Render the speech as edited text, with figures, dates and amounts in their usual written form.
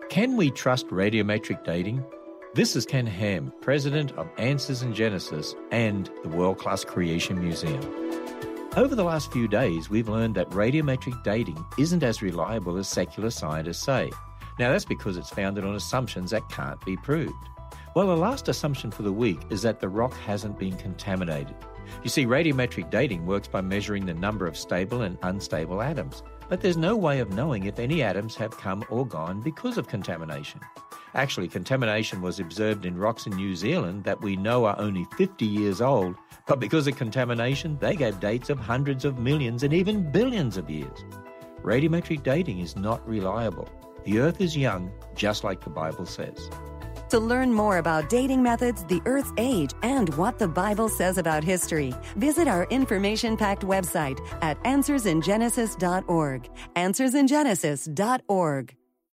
Can we trust radiometric dating? This is Ken Ham, president of Answers in Genesis and the World Class Creation Museum. Over the last few days, we've learned that radiometric dating isn't as reliable as secular scientists say. Now, that's because it's founded on assumptions that can't be proved. Well, the last assumption for the week is that the rock hasn't been contaminated. You see, radiometric dating works by measuring the number of stable and unstable atoms, but there's no way of knowing if any atoms have come or gone because of contamination. Actually, contamination was observed in rocks in New Zealand that we know are only 50 years old, but because of contamination, they gave dates of hundreds of millions and even billions of years. Radiometric dating is not reliable. The Earth is young, just like the Bible says. To learn more about dating methods, the Earth's age, and what the Bible says about history, visit our information-packed website at answersingenesis.org. Answersingenesis.org.